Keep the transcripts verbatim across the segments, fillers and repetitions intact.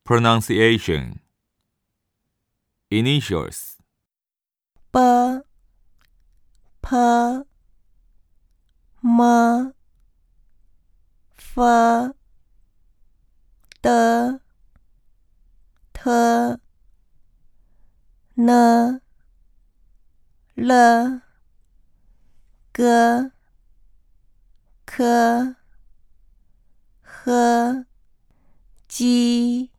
Pronunciation. Initials. b p m f d t n l g k h j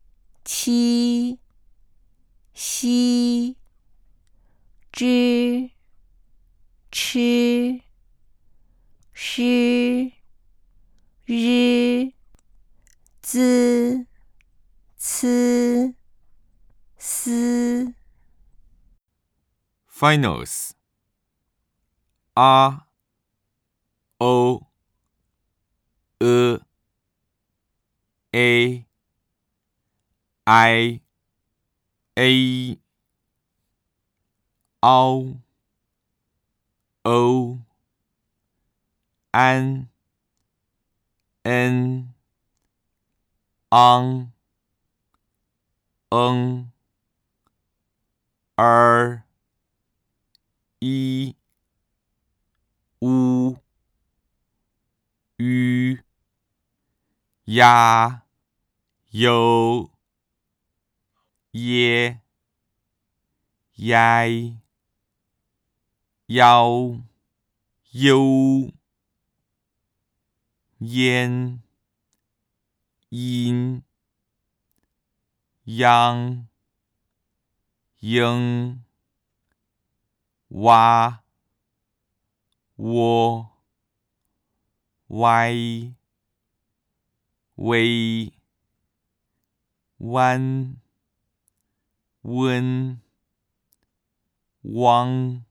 q x zh ch sh r z c s. Finals. R O E A I A O O N N on N R I U U呀有耶耶腰优烟阴央应哇窝歪微弯温汪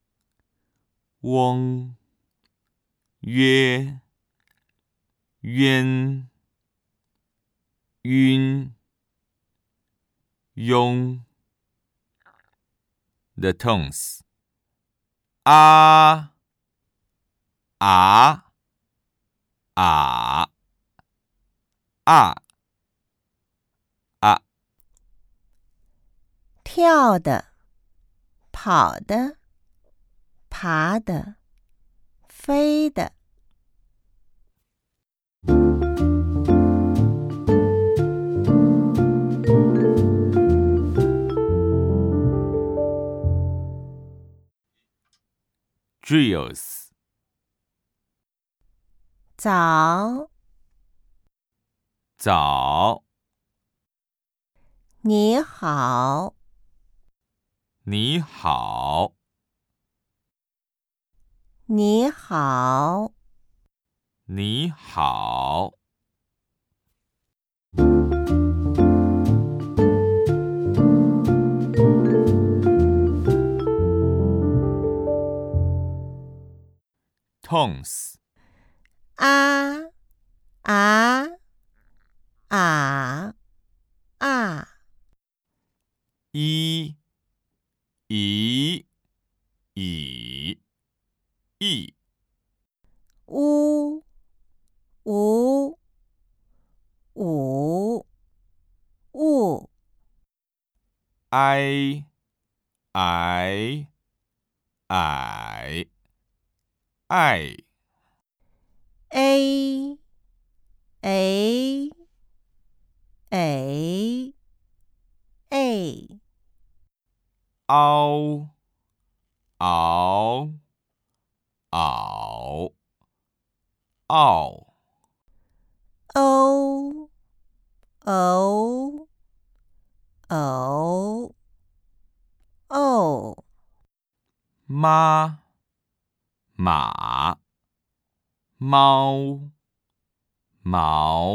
翁约冤晕庸。The tones. 啊啊啊啊啊。 跳的，跑的，爬的，飞的。 Drills. 早， 早， 你好， 你好， 你好。 你好。Tones. 啊啊啊啊。 一一以一呜呜五五。 I I I I a a a a。 嗷嗷嗷嗷。 o o o o。 妈马猫毛